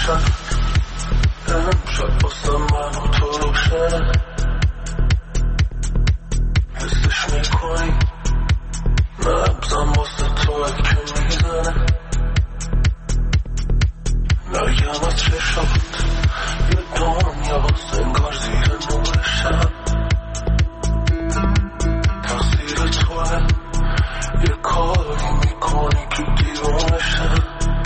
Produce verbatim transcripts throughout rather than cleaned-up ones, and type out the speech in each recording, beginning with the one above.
روشن امشب واسه من و تو روشنه حسش میکنی نبزم واسه توی که میزنه نرگم از چشمت یه دنیا انگار زیر نور شب تقصیر توه یه کاری میکنی که دیوانه شب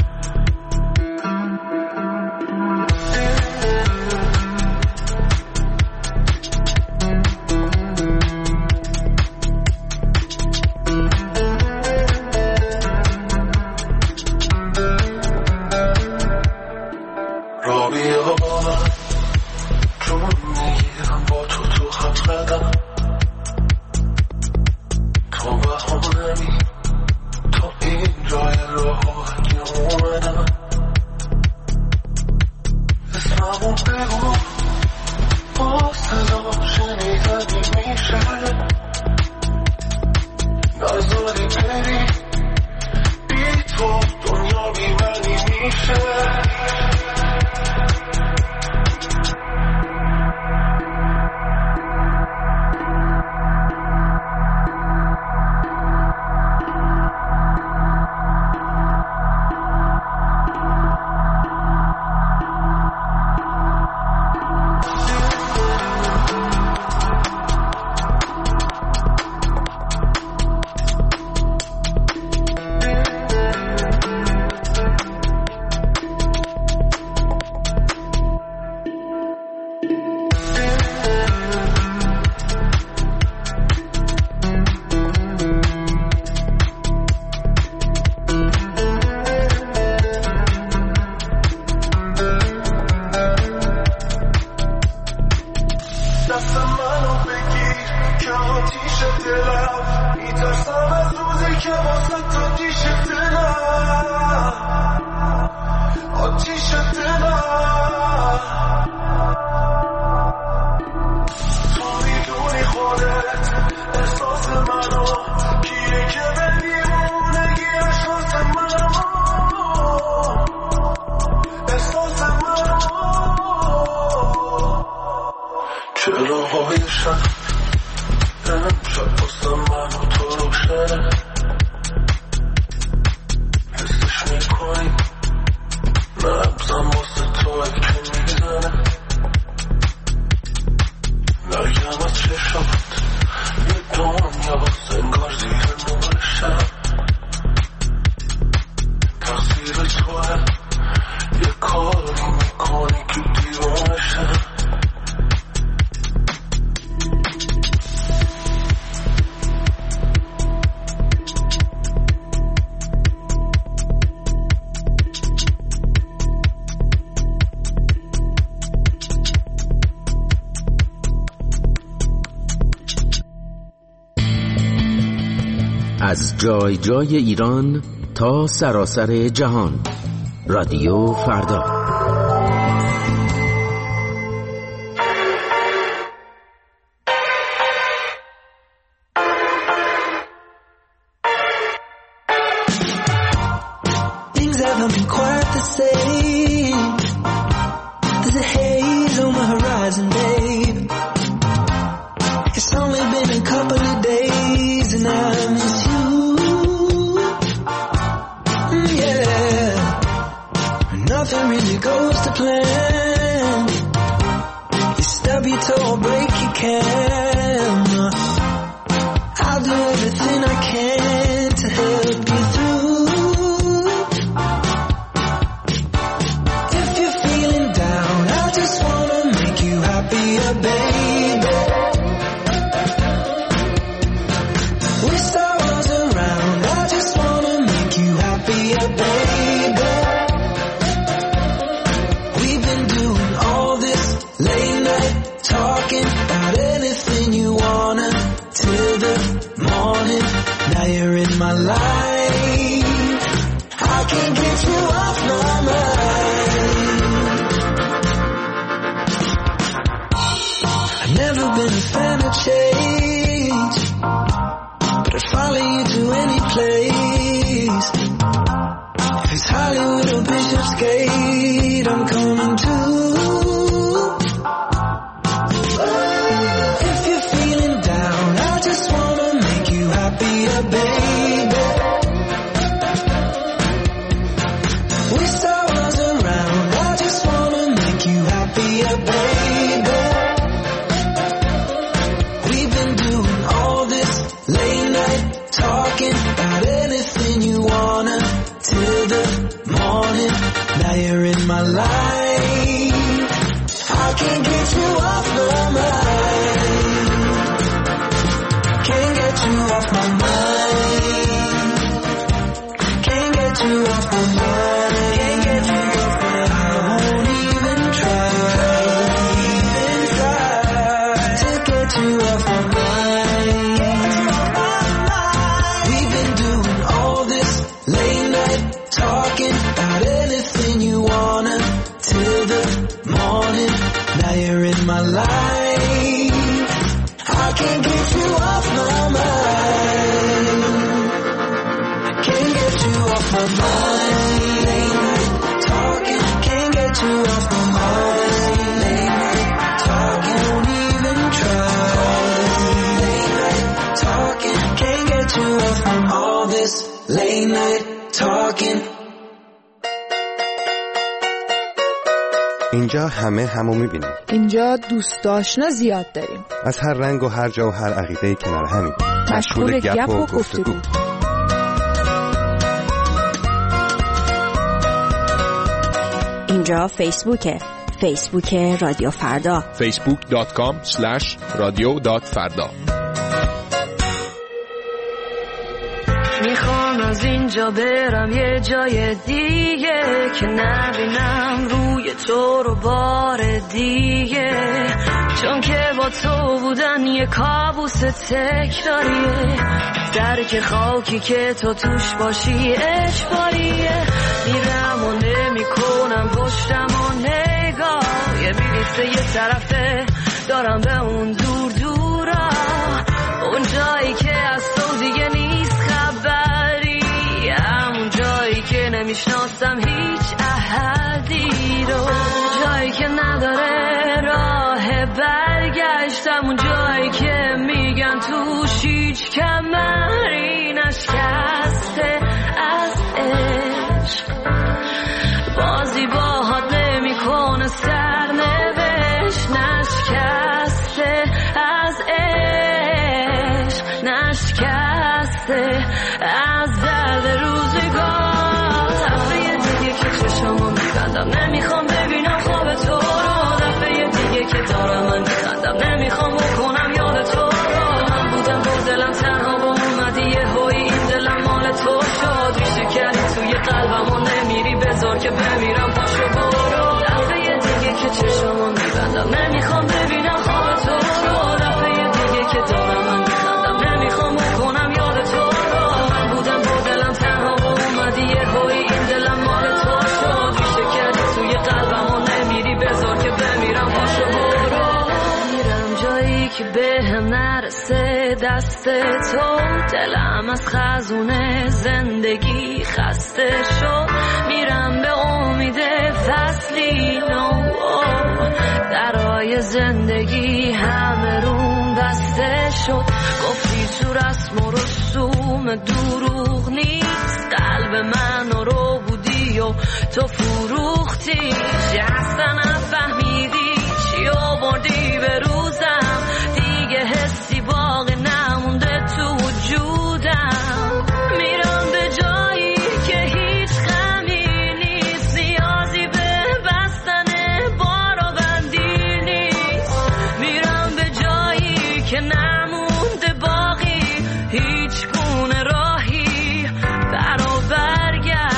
از جای جای ایران تا سراسر جهان، رادیو فردا. Hollywood or Bishopsgate, I'm coming. off my mind. Can't get you off my mind. Can't get you off my mind. I won't even try. I won't even try to get you off my mind. We've been doing all this late night talking about anything you wanna till the morning. Now you're in my life. I can't get you off my mind. Can't get you off my mind. Late night talking. Can't get you off my mind. Late night talking. Won't even try. Late night talking. Can't get you off my mind. All this late night talking. اینجا همه همو میبینیم. اینجا دوست آشنا زیاد داریم. از هر رنگ و هر جا و هر عقیده‌ای کنار همین. مشغول گپ و گفتگو. اینجا فیسبوکه. فیسبوک رادیو فردا. فیسبوک دات کام اسلش رادیو دات فردا. میخوام از اینجا برم یه جای دیگه که نبینم روی تو رو بار دیگه، چون که با تو بودن یه کابوس تکراریه، درک خاکی که تو توش باشی اجباریه. میرم و نمی کنم پشتم و نگاه، یه بلیت یه طرفه دارم به اون دور دورا، اون جایی که از تو دیگه نیست خبری، همون جایی که نمیشناسم هیچ احدی رو، جایی که نداره راه برگشت، همون جایی که میگن توش هیچ کمری نشکسته از عشق، بازی باهات نمی کنه سرنوشت، نشکسته از عشق، نشکسته از درد روزگار. دفعه دیگه که چشمو میبندم نمیخوام ببینم خواب تو رو، دفعه دیگه که دارم من میخندم نمیخوام بکنم یاد تو رو، من بودم با دلم تنها با اومدی یه هوی این دلم مال تو شد، ریشه کردی توی قلبم و نمیری بذار که بمیرم پاشو برو. دفعه دیگه که چشمو میبندم نمیخوام ببینم خواب تو رو، دفعه دیگه که دارم من میخندم نمیخوام بکنم یاد تو رو، من بودم با دلم تنها و اومدی یه هوی این دلم مال تو شد، ریشه کردی توی قلبم و نمیری بذار که بمیرم پاشو برو. میرم جایی که به هم نرسه دست تو، دلم از خزونه زندگی خسته شد، میرم به امید فصلی نو، درای زندگی همه روم بسته شد، گفتی تو رسم و رسوم دروغ نیست، قلب من رو بودی و تو فروختی، چی اصلا نفهمیدی چی آوردی به روزم، دیگه حسی باقی نمونده تو وجودم، میرم به جایی که هیچ غمی نیست، نیازی به بستن بار و بندی نیست، میرم به جایی که نمونده باقی هیچ گونه راهی برا برگرد.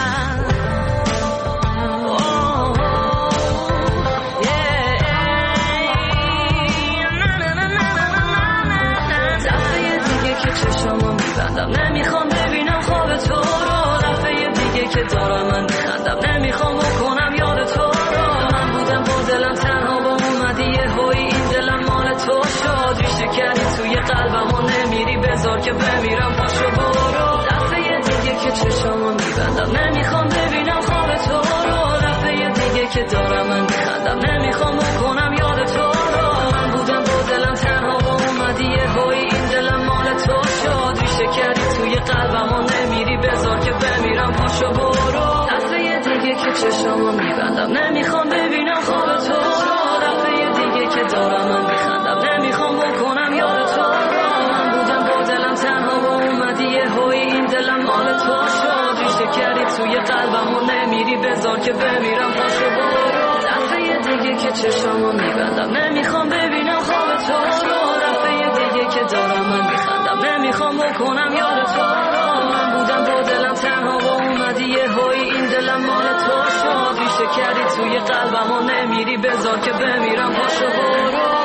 چشمو میبندم نمیخوام ببینم خواب تو رو، دفعه دیگه که دارم من میخندم نمیخوام بکنم یاد تو رو، من بودم با دلم تنها با اومدی یه هوی این دلم مال تو شد، ریشه کردی توی قلبم و نمیری بذار که بمیرم پاشو برو. دفعه دیگه که چشمو میبندم نمیخوام ببینم خواب تو رو، دفعه دیگه که دارم من میخندم نمیخوام بکنم یاد تو رو، من بودم با دلم تنها با اومدی یه هوی این دلم مال تو شد، ریشه کردی توی قلبم و نمیری بذار که بمیرم پاشو برو. دفعه دیگه که چشمو میبندم نمیخوام ببینم خواب تو رو، دفعه دیگه که دارم من میخندم نمیخوام بکنم یاد تو رو، من بودم با دلم تنها و اومدی یه هوی این دلم مال تو شد، ریشه کردی توی قلبم و نمیری بذار که بمیرم پاشو برو. دفعه دیگه که چشمو میبندم نمیخوام ببینم خواب تو رو، دفعه دیگه که دارم من میخندم نمیخوام میخوام بکنم یاد تو. من بودم با دلم تنها و اومدی یه هایی این دلم مال تو شد. ریشه کردی توی قلبم و نمیری بذار که بمیرم پاشو برو.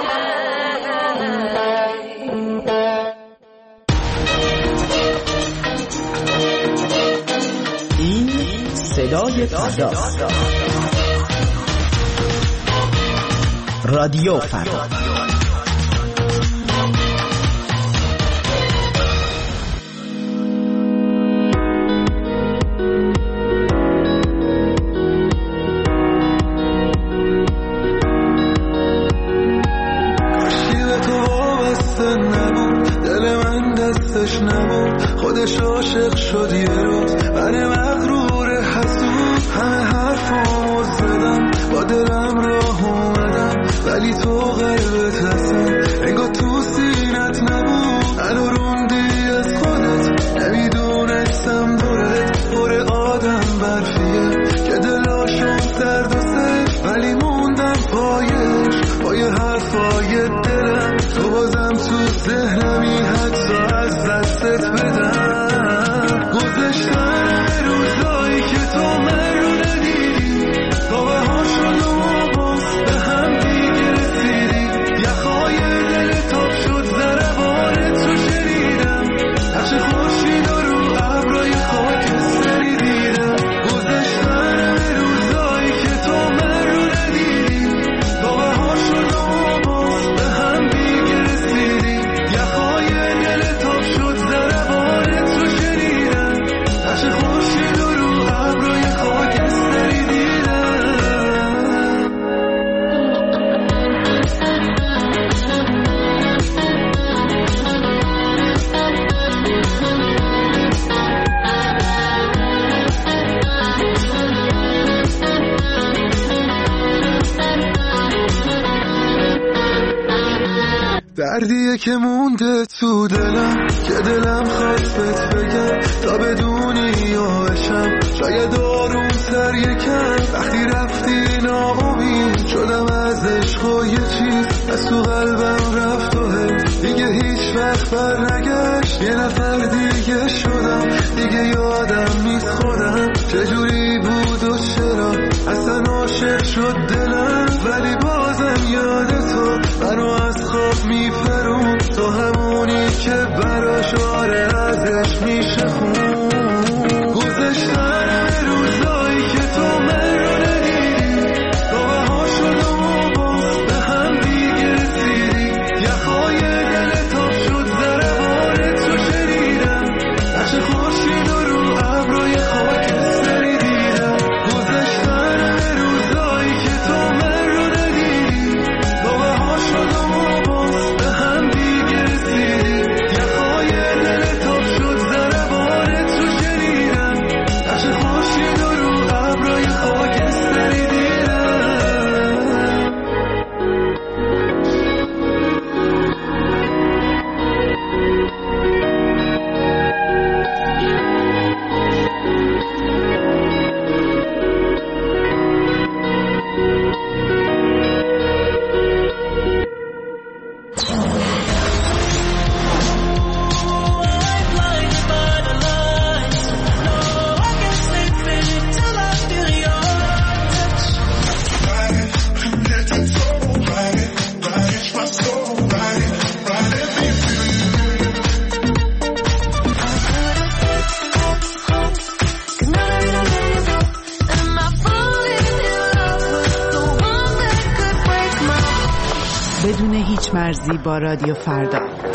این صدای فردا، رادیو فردا. خودش عاشق شد یه روز من مغرور حسود. همه حرفامو زدم با دلم راه اومدم ولی تو قلبت هستن انگار تو سینت نبود. منو روندی از خودت نمیدونستم دورت پر آدم برفیه که دلاشون سرد و سفت ولی موندم پایش پای حرفای دلم. تو بازم تو ذهنمی حتی از دستت بدم. گذشتن روزایی که تو من رو ندیدی تا بهار شد و باز به هم دیگه رسیدی. یخهای دل تاب شد ضربانت رو شنیدم نقش خورشید رو ابرای خاکستری دیدم. گذشتن روزایی که تو من رو ندیدی تا بهار شد و باز به هم دیگه رسیدی. یخهای دل تاب شد ضربانت رو شنیدم نقش خورشید رو ابرای خاکستری دیدم. دردیه که مونده تو دلم که دلم خواست بهت بگم تا بدونی یا بشم شاید آروم تر یکم. وقتی رفتی ناامید شدم از عشق و یه چیز از تو قلبم رفت و دیگه هیچ وقت بر نگشت. یه نفر دیگه شدم دیگه یادم نیست خودم چجوری بود و چرا اصلا عاشق شد دلم. ولی بازم یاد تو منو از خواب میپرون تو همونی که براش آره ازش میشه خون. گذشتن روزایی که تو من رو ندیدی تا بهار شد و باز به هم دیگه رسیدی. یخهای دل تاب شد ضربانت رو شنیدم نقش خورشید رو ابرای خاکستری دیدم. گذشتن روزایی که تو من رو ندیدی تا بهار شد و باز به هم دیگه رسیدی. یخهای دل تاب شد ضربانت رو شنیدم نقش خورشید رو ابرای خاکستری دیدم. بدون هیچ مرزی با رادیو فردا.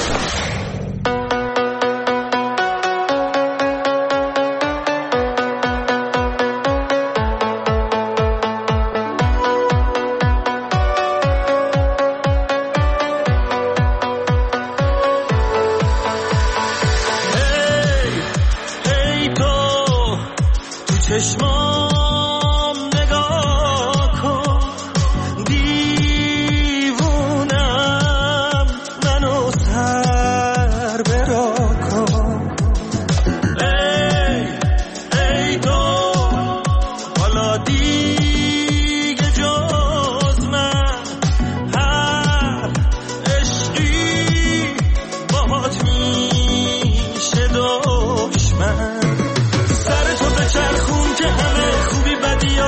چشمام نگاه کن دیوونم منو سر برا کن. ای ای تو حالا دیگه جز من هر عشقی باهات میشه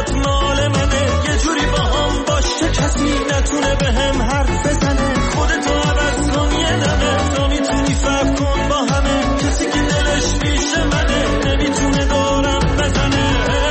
بدیات مال منه، یه جوری با هم باش که کسی نتونه به هم حرف بزنه. خودتو عوض کن یه دمه، تا میتونی فرق کن با همه. کسی که دلش پیش منه نمیتونه دورم بزنه.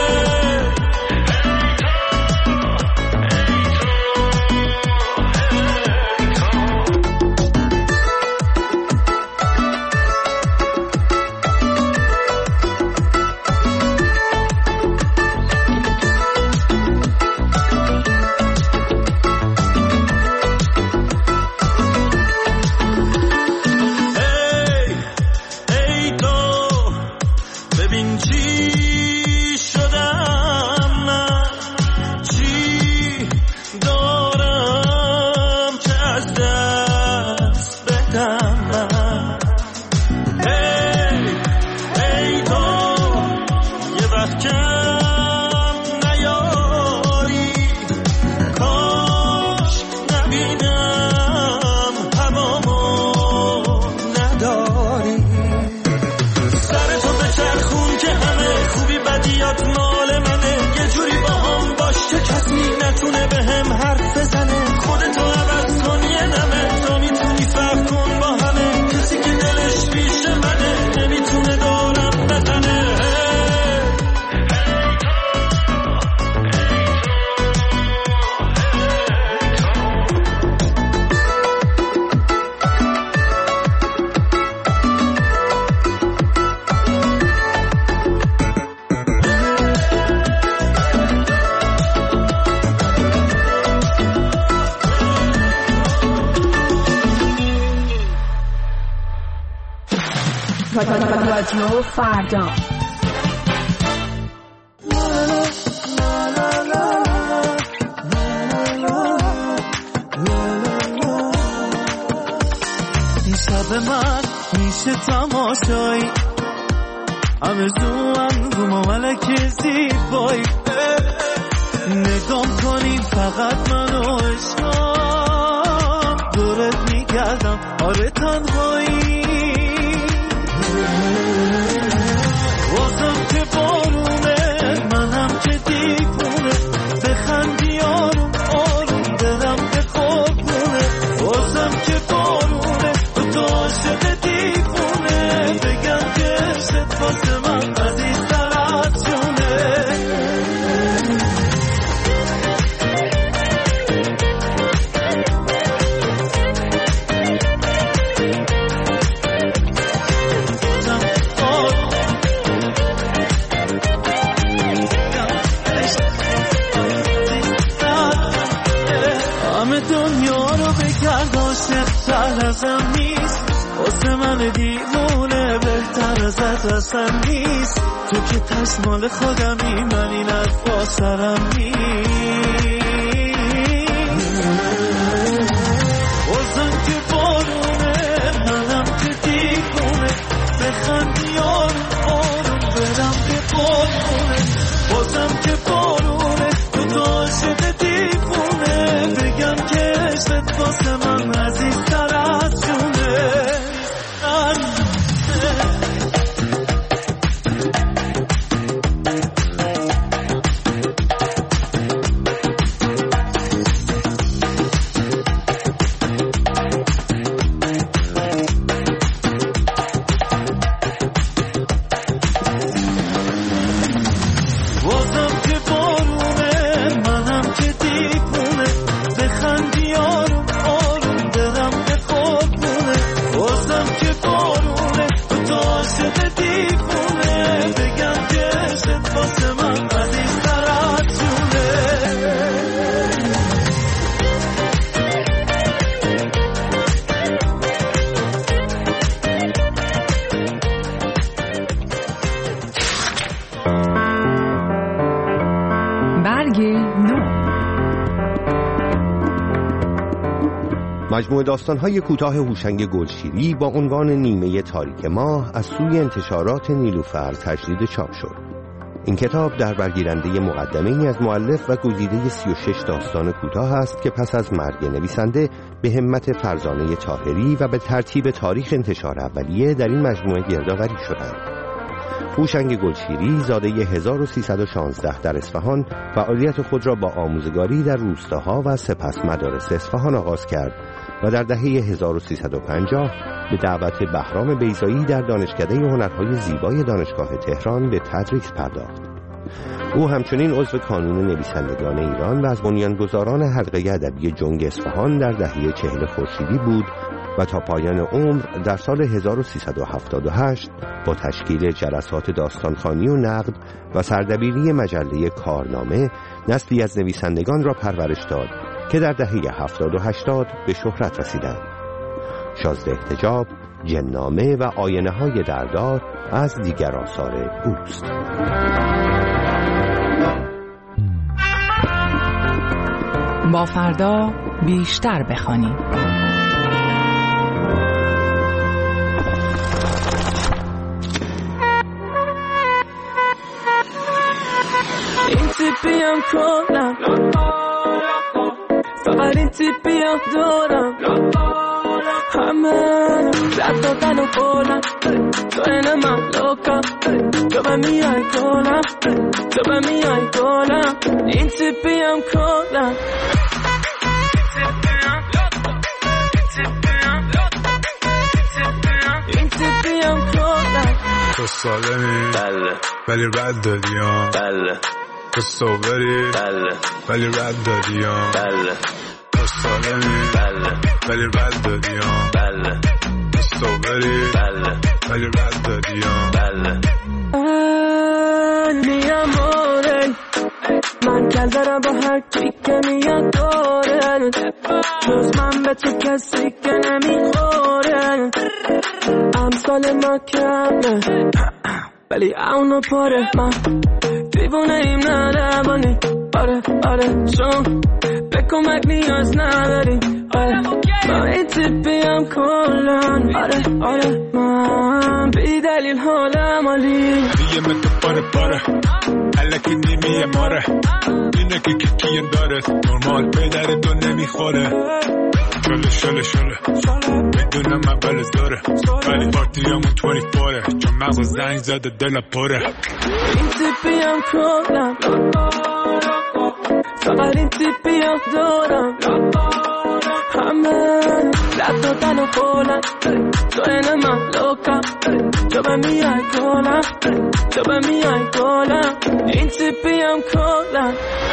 رادیو فردا. شب من میشه تماشایی، آرزوام رو ملک زیبایی. نگام کنی فقط منو عشقم، دورت میگردم آره تنهایی. واسم که بارونه منم که دیوونه، بخندی آروم آروم دلم به قربونه. واسم که بارونه تو عاشق دیوونه، بگم که عشقت واسه من عزیزتر از جونه. دنیا رو بگرد عاشق تر ازم نیست، واسه من دیوونه بهتر ازت اصلا نیست. تو که پس مال خودمی، من این حرفا سرم نیست. واسم که بارونه منم که دیوونه، بخندی آروم آروم برم که بارونه. واسم که بارونه تو عاشق دیوونه، بگم که عشقت واسه من عزیزتر از جونه. مجموعه داستان‌های کوتاه هوشنگ گلشیری با عنوان نیمه تاریک ماه از سوی انتشارات نیلوفر تجدید چاپ شد. این کتاب در برگیرنده مقدمه‌ای از مؤلف و گزیده سی و شش داستان کوتاه است که پس از مرگ نویسنده به همت فرزانه طاهری و به ترتیب تاریخ انتشار اولیه در این مجموعه گردآوری شدند. هوشنگ گلشیری زاده هزار و سیصد و شانزده در اصفهان فعالیت خود را با آموزگاری در روستاها و سپس مدارس اصفهان آغاز کرد و در دهه هزار و سیصد و پنجاه به دعوت بهرام بیضایی در دانشکده هنرهای زیبای دانشگاه تهران به تدریس پرداخت. او همچنین عضو کانون نویسندگان ایران و از بنیانگذاران حلقه ادبی جنگ اصفهان در دهه چهل خورشیدی بود و تا پایان عمر در سال هزار و سیصد و هفتاد و هشت با تشکیل جلسات داستانخوانی و نقد و سردبیری مجله کارنامه نسلی از نویسندگان را پرورش داد که در دهه هفتاد و هشتاد به شهرت رسیدند. شازده احتجاب، جنامه و آینه های دردار از دیگر آثار اوست. با فردا بیشتر بخوانیم. این تیپیم کنم فقط این تیپیم دارم همه رد دادن و بولم تو این من لوکم تو به میای کنم تو به میای کنم این تیپیم کنم این تیپیم کنم تو سالمی بله ولی رد دادیم بله تو صوبری بله ولی رد دادیم بله تو سالمی بله ولی رد دادیم بله تو صوبری بله ولی رد دادیم بله می amore من کل دارم با هر کی که میاد داره جز من به تو کسی که نمیخوره امثال ما کمه ولی اونو پاره من دیوونه ایم نه روانی آره آره چون به کمک نیاز نداری آره من این تیپیم کلن آره آره من بی دلیل حالم عالی دیگه متو پاره پاره الکی نیمیه ماره اینه که کیه داره نرمال پیدر تو نمیخوره شله شله شله میدونم اول داره ولی پارتی همون بیست و چهاره چون مغز زنگ زده دل پره این تیپیم کلن فقط این تیپیم دارم همه رد دادن و بولم تو این من لوکم تو به میای کنم تو به میای کنم این تیپیم کلن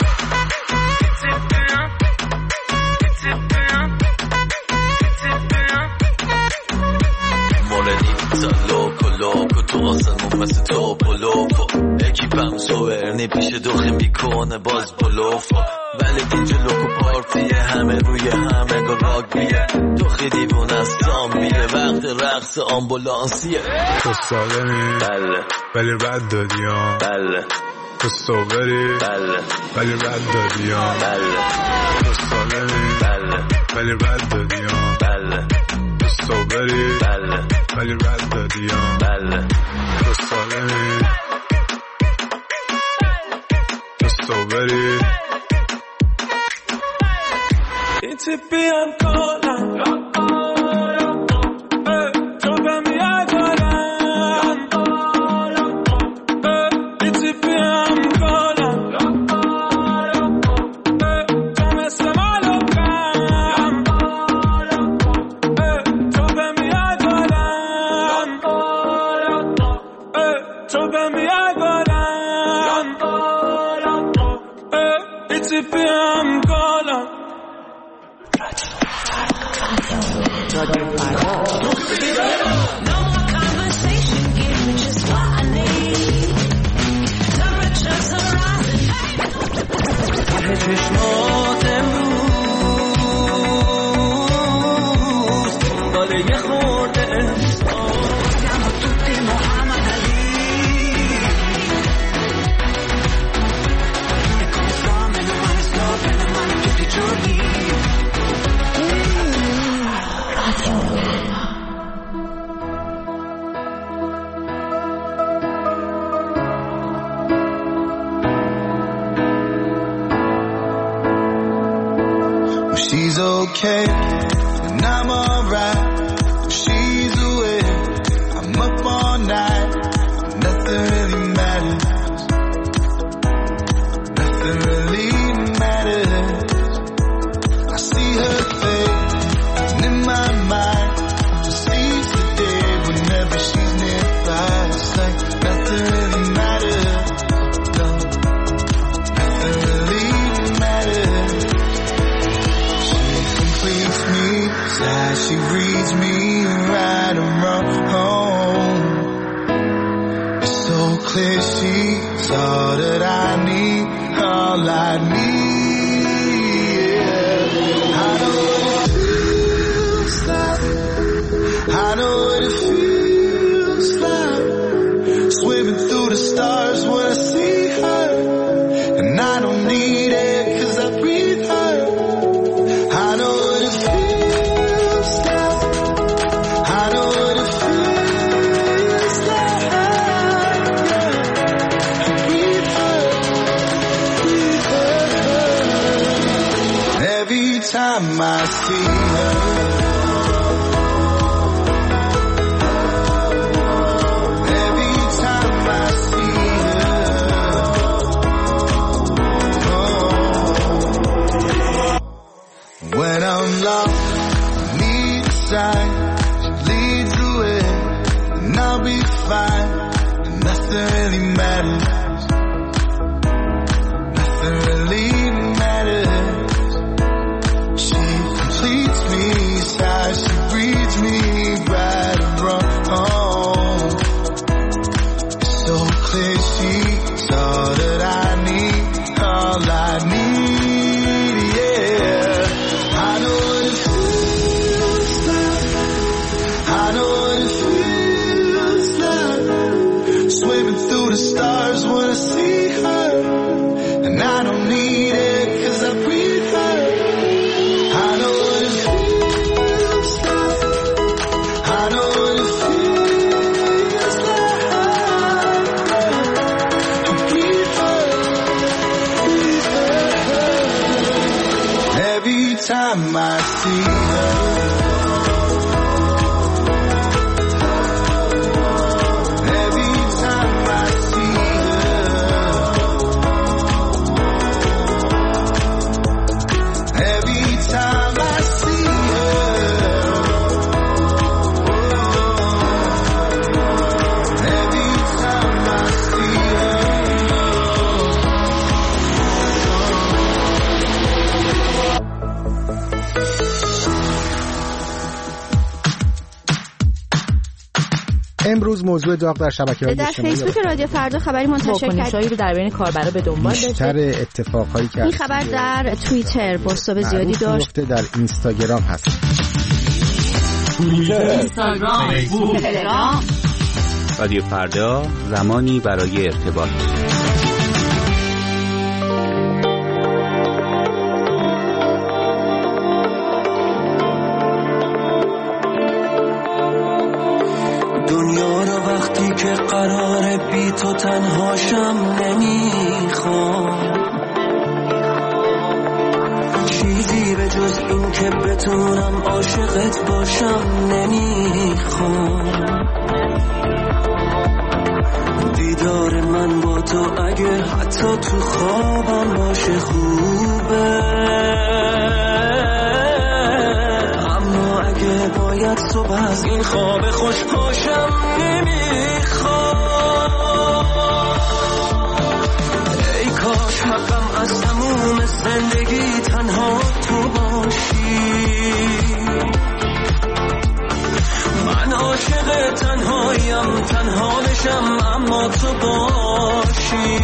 موردی لوکو لوکو تو آسمون مثل تو بلوفو اکیپم سوورنی پیش دوخی میکنه باز بلوفو ولی اینجا لوکو پارتیه همه روی همه گا راگبیه دوخی دیوون از زامبیه وقت رقص آمبولانسیه تو سالمی بله ولی رد دادیم بله تو صوبری بله ولی رد دادیم بله تو سالمی بله ولی رد دادیم بله تو صوبری بله ولی رد دادیم بله تو سالمی تو صوبری این تیپیم کلن تو به میای کنم این تیپیم کلن تو مثل مالوکم تو به میای کنم تو به میای کنم این تیپیم کلن چشمات امروز باله یه خورده احسان توی محمد علی اکانسام من اسلام من توی جوری She's okay, and I'm alright. She's away, I'm up all night. Nothing really clear she's all that I need, all I need. Yeah. I know what it feels like. I know what it feels like. Swimming through the stars when I see her, and I don't need it 'cause I breathe her. I know what it feels like. I know what it feels like. Yeah. Breathe her, breathe her. Every time I see her, when I'm lost, need a sign, she leads the way, and I'll be fine, and nothing really matters, nothing really matters. She completes me, sighs, she breathes me right and wrong. It's so clear she's all that I need, all I need. The stars when I see her, and I don't need it 'cause I breathe her. I know what it feels like. I know what it feels like. I breathe her, breathe her. Every time I see her, امروز موضوع داغ در شبکه‌های در اجتماعی فیسبوک رادیو فردا خبری منتشر واکنش‌هایی رو در بین کاربرا به دنبال داشته. بیشتر اتفاقهایی که این خبر در توییتر بازتاب زیادی داشت. در اینستاگرام هست. توییتر، اینستاگرام، فیسبوک، تلگرام. رادیو فردا، زمانی برای ارتباط. دنیا رو وقتی که قراره بی تو تنهاشم نمیخوام، چیزی به جز این که بتونم عاشقت باشم نمیخوام. دیدار من با تو اگه حتی تو خوابم باشه خوبه، اما اگه باید صبح از این خواب خوش پاشم نمیخوام. ای کاش حقم از تموم زندگی تنها تو باشی، من عاشق تنهاییم، تنها بشم اما تو باشی.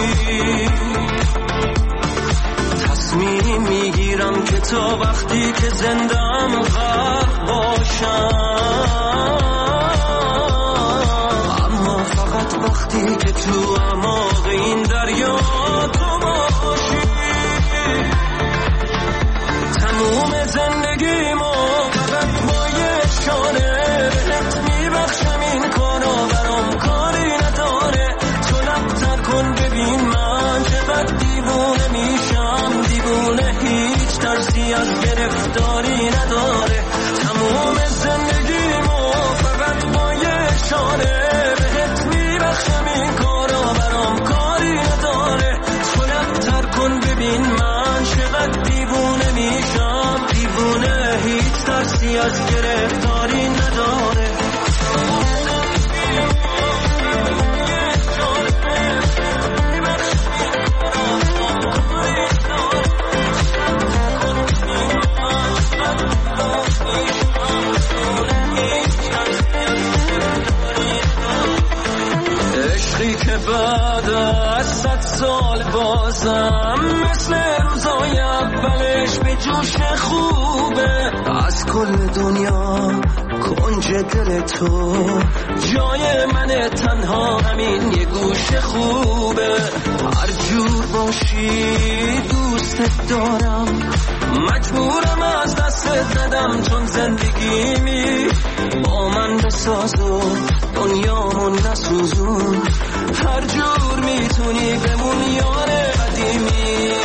تصمیم میگیرم که تا وقتی که زندم غرق باشم، اما فقط وقتی که تو اعماق این دریا تو باشی. تموم زندگیمو فقط با یه شانه بهت میبخشم، این کارا برام کاری نداره. تو لبتر کن ببین من چقدر دیوونه میشم، دیوونه هیچ ترسی از گرفتاری نداره. تموم زندگیمو فقط با یه شانه بهت میبخشم، این کارا برام کاری نداره. تو لبتر کن ببین من چقدر دیوونه میشم، دیوونه هیچ ترسی از گرفتاری نداره. عشق کاری که بعد از صد سال بازم مثل روزای اولش به جوش خوبه. از کل دنیا کنج دل تو جای من تنها همین یه گوش خوبه. هر جور باشی دوست دارم، مجبورم از دست دادم چون زندگیمی با من بساز و دنیامون نسوزون. هر جور میتونی بمون یار قدیمی.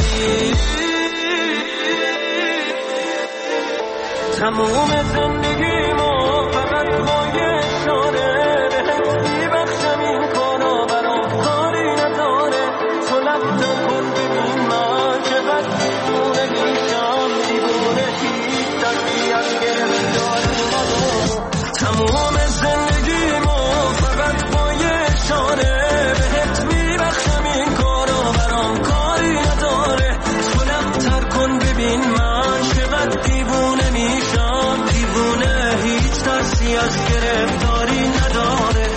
تموم زندگیمو فقط با یه اشاره بهت میبخشم، این کارا برام کاری نداره. تو لفتم کن ببین من چقدر دیوونه میشم، دیوونه هیچ دردی از گرفتاری نداره. تموم زندگیمو فقط با یه اشاره بهت میبخشم، این کارا برام کاری نداره. تو لفتر کن ببین من چقدر دیوونه میشم، دیوونه هیچ ترسی از گرفتاری نداره.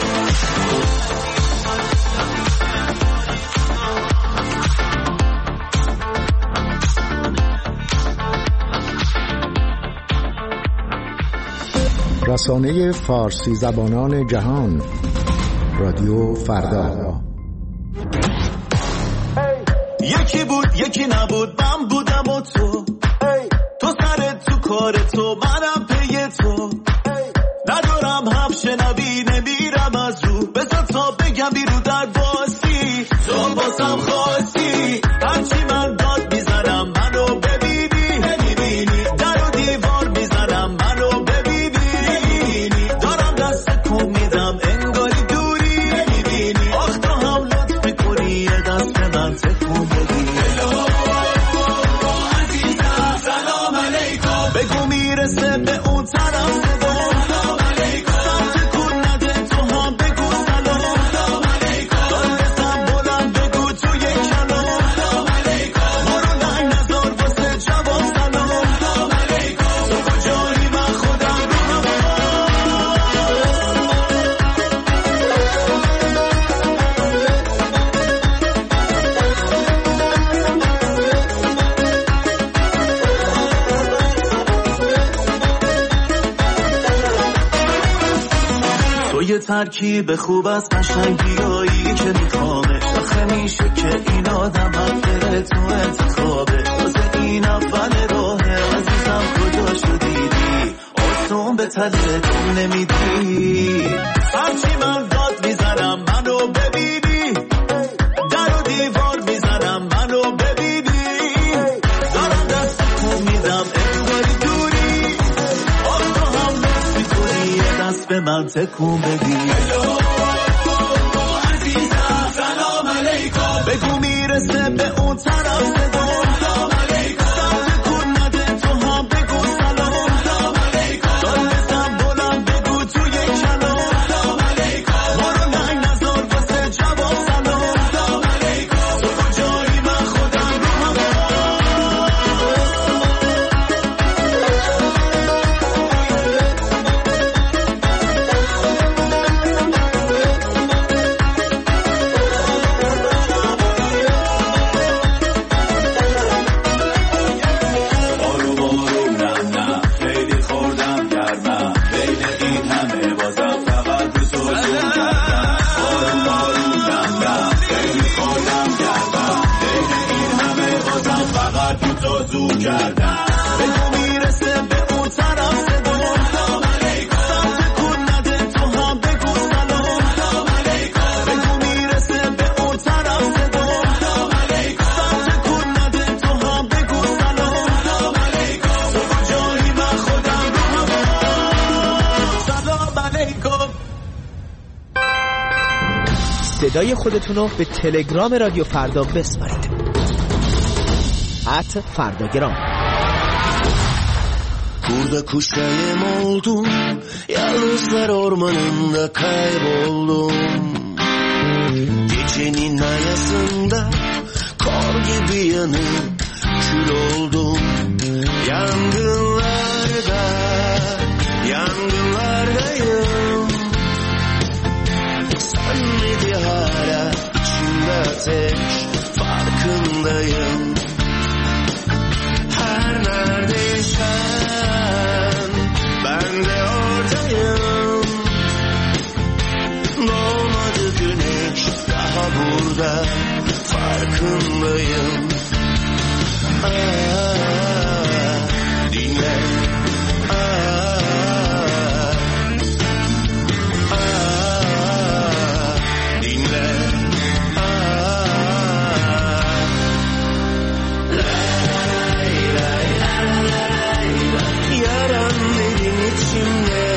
رسانه فارسی زبانان جهان، رادیو فردا. یکی بود یکی نبود، من بودم و تو. تو سرت تو کار تو، منم پی تو. ندارم هم شنوی نمیرم از رو، بذار تا بگم بیرو در باسی. تو بازم خواستی هرچی من داد میزنم منو ببینی، نمیبینی در و دیوار میزنم منو ببینی. دارم دست کن میدم انگاری دوری، نمیبینی آخ تو هم لطف میکنی یه دست به من تکون بدی. عزیزم سلام علیکم بگو میرسه به اون طرف صدا. سلام علیکم سمت کن نده تو هم بگو سلام. سلام علیکم دارستم بلند بگو تو یک کلام. سلام علیکم برو لنگ نزار واسه جواب سلام. سلام علیکم تو کجایی من خودم رو هم یه ترکیب خوب از قشنگیایی که میخوامش. آخه میشه که این آدم حقیقه تو انتخابه. تازه این اول راهه عزیزم کجا شدیدی، آسون به تله کن نمیدی. هرچی من داد میزنم منو ببینی، در و دیوار میزنم منو ببینی. دارم دست کن میدم انگاری دوری، آخ تو هم لطف میکنی یه دست به من تکون بدی. عزیزم سلام علیکم بگو میرسه به اون طرف صدا. سلام علیکم سمت کن نده تو هم بگو سلام. سلام علیکم دارستم بلند بگو تو یک کلام. سلام علیکم برو لنگ نزار واسه جواب سلام. سلام علیکم تو کجایی من خودم رو هم صدای خودتون رو به تلگرام رادیو فردا بسپارید. ات فرداگرام. Burada kuşlayım oldum, yalnızlar ormanında kayboldum. Gecenin ayasında kor gibi yanıp kül oldum. Yangınlarda, yangınlardayım. Sönmedi ki hala içimde ateş, farkındayım. Her neredeysen ben de oradayım. Doğmadı güneş daha burada, farkındayım. Aa, dinle. Aa, aa, dinle. Aa, lay lay lay lay lay. Yaram derin içimde.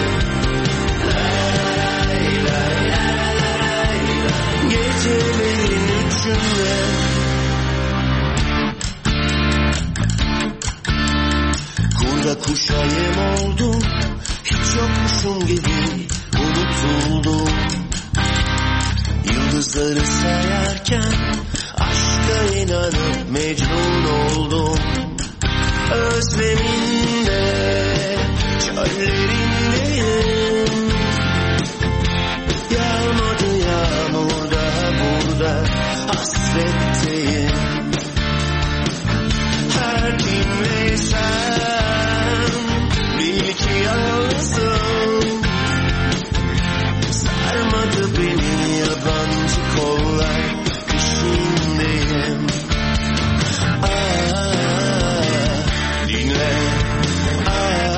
Lay lay lay lay lay. Gecelerin üçünde. Kurda kuşa yem oldum, hiç yokmuşum gibi unutuldum. Yıldızları sayarken aşka inanıp mecnun oldum. Özleminde, çöllerindeyim. Yağmadı yağmur da burada, hasretteyim. Her kimleysen bil ki yalnızım. Sarmadı beni yabancı kollar, peşindeyim. Aa, dinle. Aa,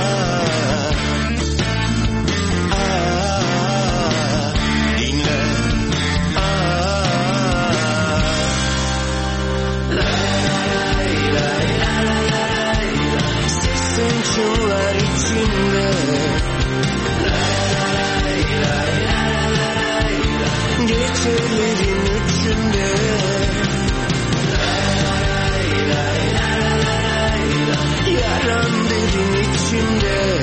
aa, dinle. Aa, lay lay lay lay. Sesin çınlar içimde. Lay lay lay lay. Gecelerin üçünde. Lay lay lay lay. Yaram derin içimde.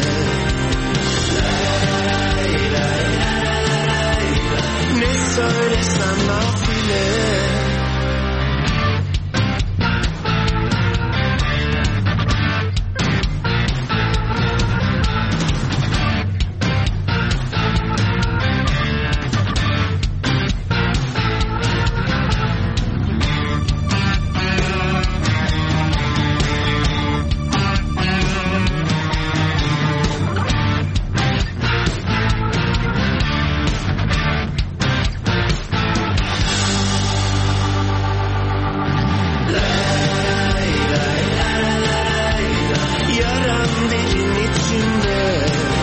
Lay lay lay lay. Ne söylesem nafile. Yaram derin içimde.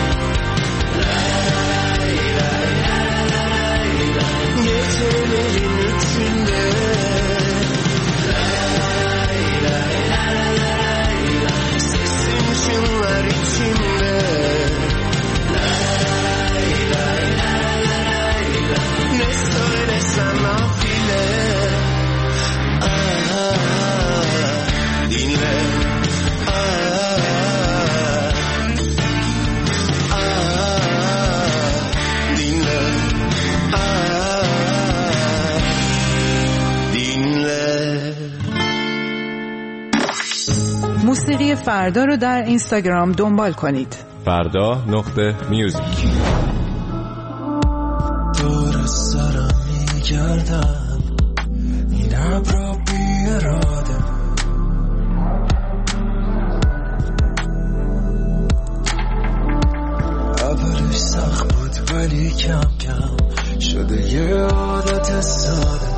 Lay lay lay lay. Gecelerin üçünde. Lay lay lay lay. Sesin çınlar içimde. Lay lay lay lay. Ne söylesem nafile. Aa, dinle. موسیقی فردا رو در اینستاگرام دنبال کنید. فردا نقطه میوزیک. دور سرم میگردم، این ابرا بی اراده. اولش سخت بود ولی کم کم شده یه عادت ساده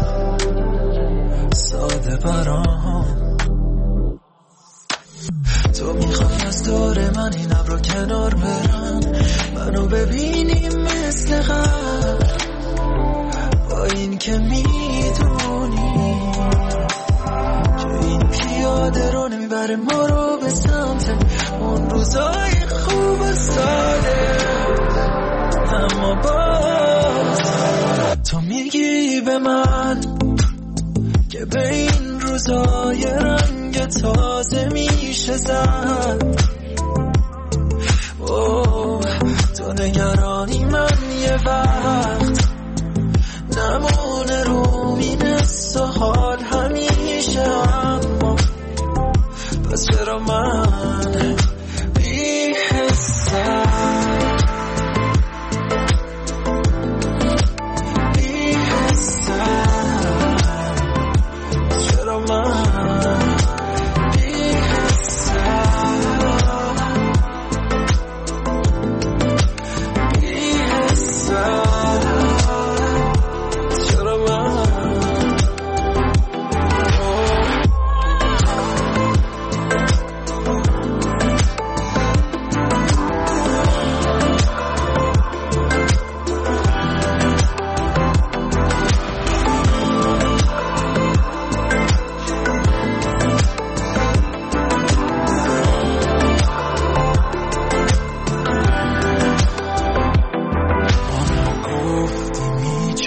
ساده برام. تو میخوای از دور من این ابرا کنار برم، منو ببینی مثل قبل، با این که میدونی که این پیاده رو نمیبره ما رو به سمت اون روزای خوب ساده. اما باز تو میگی به من که به این روزای رنگ تازه میشه زد. اوه تو نگرانی من یه وقت نمونه رو مینست و حال همیشه. اما پس چرا من بی حسم بی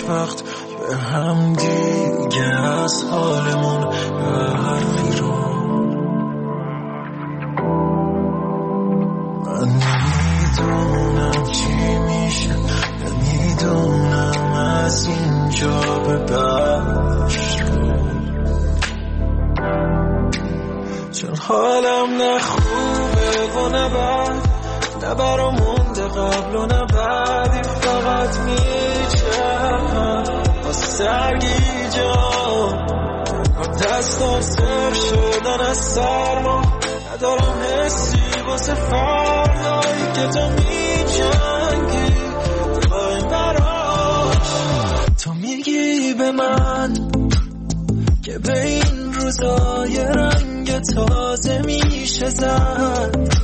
وقت به هم دیگه از حالمون حرفی رو من نمیدونم چی میشه نمیدونم از اینجا به بهشت چون حالم نه خوبه و نه بد نه برا مونده قبل و نه بعدی فقط میچرم با سرگی جان با دستم سر شدن از سرما ندارم حسی واسه فردایی که تو میجنگی با این براش تو میگی به من که به این روزای رنگ تازه میشه زد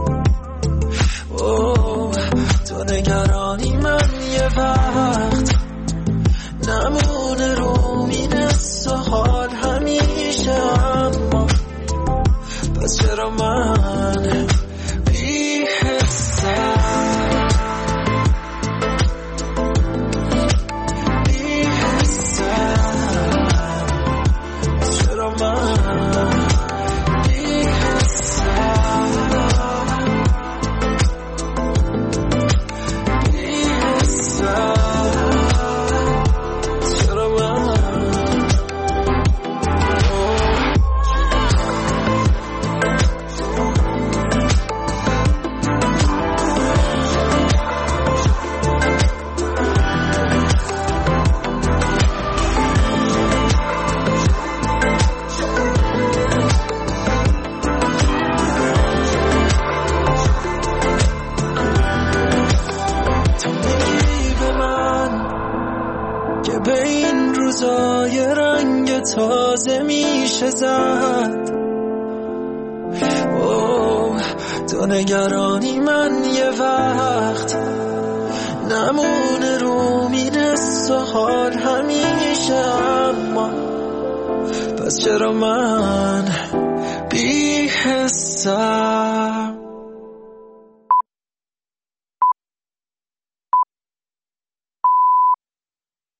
اوه تو نگرانی من یه وقت نمونه رو مینست و حال همیشه اما پس چرا من بی حسم بی حسم چرا من بی حسم تازه میشه زد اوه تو نگرانی من یه وقت نمونه رو مینست و حال همیشه اما پس چرا من بی حسم